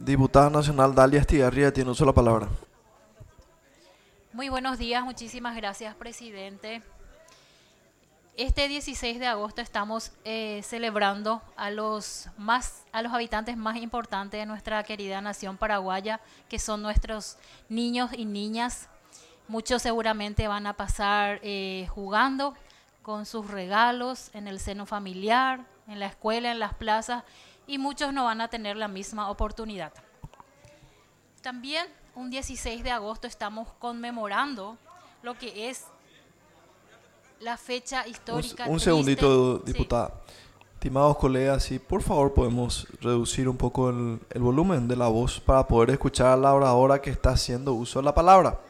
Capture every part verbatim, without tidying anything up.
Diputada Nacional Dalia Estigarribia tiene uso la palabra. Muy buenos días, muchísimas gracias, presidente. Este dieciséis de agosto estamos eh, celebrando a los, más, a los habitantes más importantes de nuestra querida nación paraguaya, que son nuestros niños y niñas. Muchos seguramente van a pasar eh, jugando con sus regalos en el seno familiar, en la escuela, en las plazas, y muchos no van a tener la misma oportunidad. También un dieciséis de agosto estamos conmemorando lo que es la fecha histórica. Un, un triste. segundito, diputada. Sí. Estimados colegas, si por favor podemos reducir un poco el, el volumen de la voz para poder escuchar a la oradora que está haciendo uso de la palabra.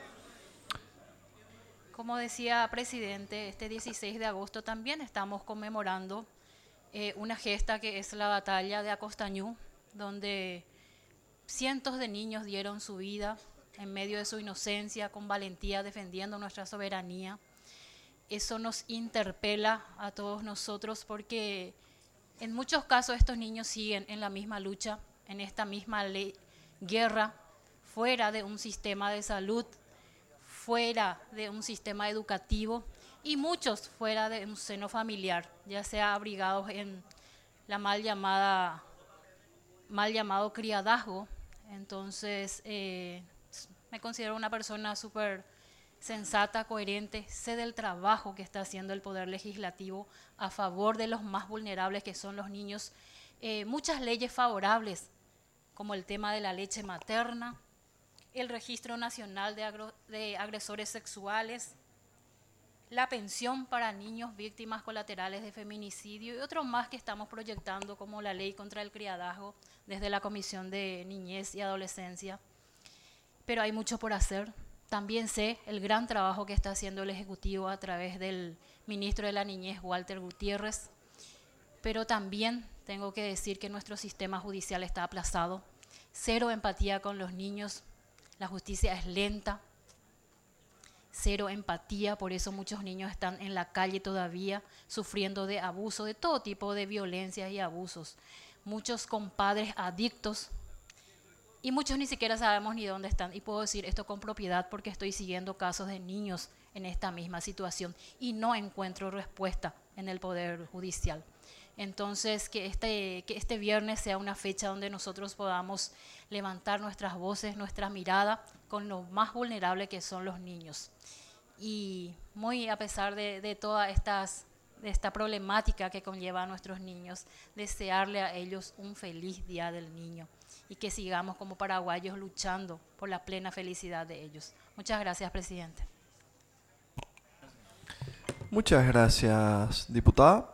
Como decía presidente, este dieciséis de agosto también estamos conmemorando eh, una gesta que es la batalla de Acostañú, donde cientos de niños dieron su vida en medio de su inocencia, con valentía, defendiendo nuestra soberanía. Eso nos interpela a todos nosotros porque en muchos casos estos niños siguen en la misma lucha, en esta misma ley, guerra, fuera de un sistema de salud, fuera de un sistema educativo y muchos fuera de un seno familiar, ya sea abrigados en la mal llamada, mal llamado criadazgo. Entonces, eh, me considero una persona súper sensata, coherente, sé del trabajo que está haciendo el Poder Legislativo a favor de los más vulnerables, que son los niños. Eh, muchas leyes favorables, como el tema de la leche materna, el Registro Nacional de, agro, de Agresores Sexuales, la pensión para niños víctimas colaterales de feminicidio y otros más que estamos proyectando, como la ley contra el criadazgo desde la Comisión de Niñez y Adolescencia. Pero hay mucho por hacer. También sé el gran trabajo que está haciendo el Ejecutivo a través del ministro de la Niñez, Walter Gutiérrez. Pero también tengo que decir que nuestro sistema judicial está aplazado. Cero empatía con los niños. La justicia es lenta. Cero empatía, por eso muchos niños están en la calle todavía, sufriendo de abuso, de todo tipo de violencias y abusos. Muchos con padres adictos. Y muchos ni siquiera sabemos ni dónde están. Y puedo decir esto con propiedad porque estoy siguiendo casos de niños en esta misma situación y no encuentro respuesta en el Poder Judicial. Entonces, que este, que este viernes sea una fecha donde nosotros podamos levantar nuestras voces, nuestra mirada con lo más vulnerable que son los niños. Y muy a pesar de, de toda estas, de esta problemática que conlleva a nuestros niños, desearle a ellos un feliz Día del Niño y que sigamos como paraguayos luchando por la plena felicidad de ellos. Muchas gracias, presidente. Muchas gracias, diputada.